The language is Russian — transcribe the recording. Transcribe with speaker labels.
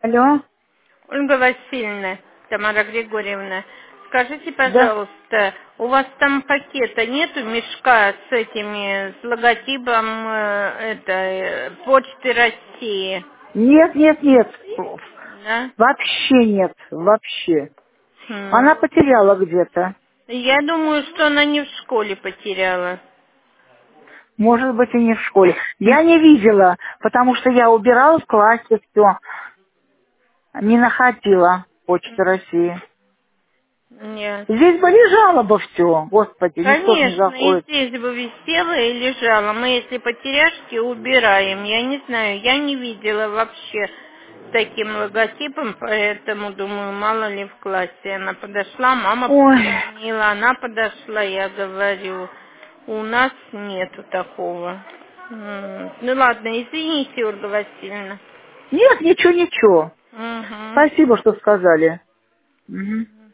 Speaker 1: Алло,
Speaker 2: Ольга Васильевна, Тамара Григорьевна, скажите,
Speaker 1: да.
Speaker 2: пожалуйста, у вас там пакета нету, мешка с этими, с логотипом Почты России,
Speaker 1: Нет, нет, нет.
Speaker 2: да?
Speaker 1: Вообще нет, вообще.
Speaker 2: Хм.
Speaker 1: Она потеряла где-то.
Speaker 2: Я думаю, что она не в школе потеряла.
Speaker 1: Может быть, и не в школе. Я не видела, потому что я убирала в классе все. Не находила Почты России.
Speaker 2: Нет.
Speaker 1: Здесь бы лежало бы все. Господи, никто же не
Speaker 2: Конечно, и
Speaker 1: заходит.
Speaker 2: здесь бы висела и лежала. Мы, если потеряшки, убираем. Я не знаю, я не видела вообще с таким логотипом, поэтому думаю, мало ли в классе. Она подошла, мама
Speaker 1: Ой.
Speaker 2: позвонила, она подошла, я говорю, у нас нету такого. Ну ладно, извините, Ольга Васильевна.
Speaker 1: Нет, ничего, ничего.
Speaker 2: Угу.
Speaker 1: Спасибо, что сказали. Мгм.